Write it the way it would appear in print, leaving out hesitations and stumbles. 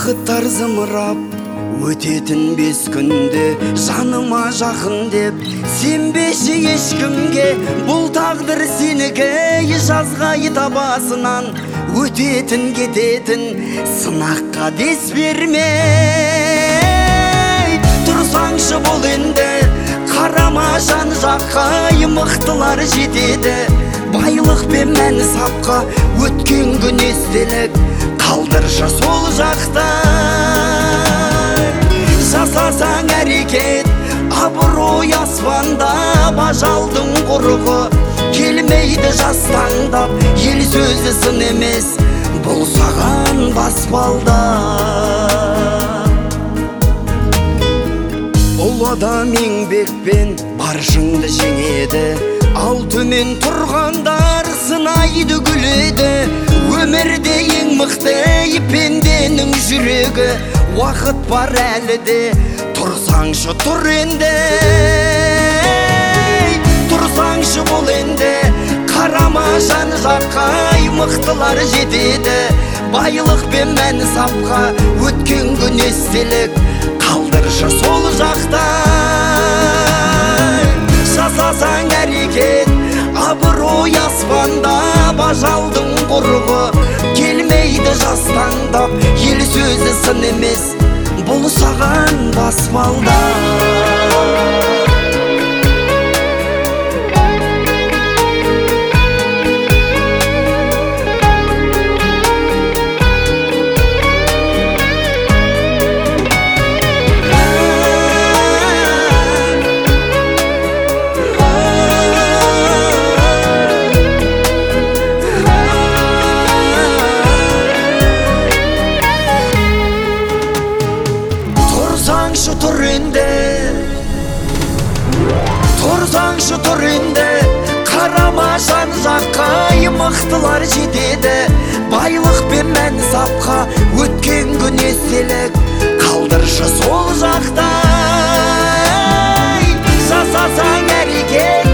Уақыттар зымырап өтетін 5 күнде, жаныма жақын деп сенбеші ешкімге. Бұл тағдыр сенікі, жазғай табасынан өтетін кететін сынаққа дес бермей. Тұрсаңшы бұл енді, қарама жан жаққа, мықтылар жетеді. Байлық пен мән сапқа, өткен күн естелік, қалдыршы сол жақта. Жасасаң әрекет, абырой аспанда, ажалдың құрығы келмейді жастаңдап. Ел сөзі сын емес, бұл саған баспалда. Бұл адам еңбекпен баршыңды жеңеді, ал төмен тұрғандар сынайды күледі. Өмірде ең мықты пенденің жүрегі. Уақыт бар әлі де, тұрсаңшы тұр енді. Тұрсаңшы бұл енді, қарама жан жаққа, мықтылар жетеді. Байлық пен мән сапқа, өткен күн естелік, қалдыршы сол жақта. Жасасаң әрекет, абырой аспанда, ажалдың құрығы келмейді жастаңдап. Ел сөзі сын емес, бұл саған баспалда. Тұрсаңшы тұр енді, қарама жан жаққа, мықтылар жетеді. Байлық пен мән сапқа, өткен күн естелік, қалдыршы сол жақта. Жасасаң әрекет,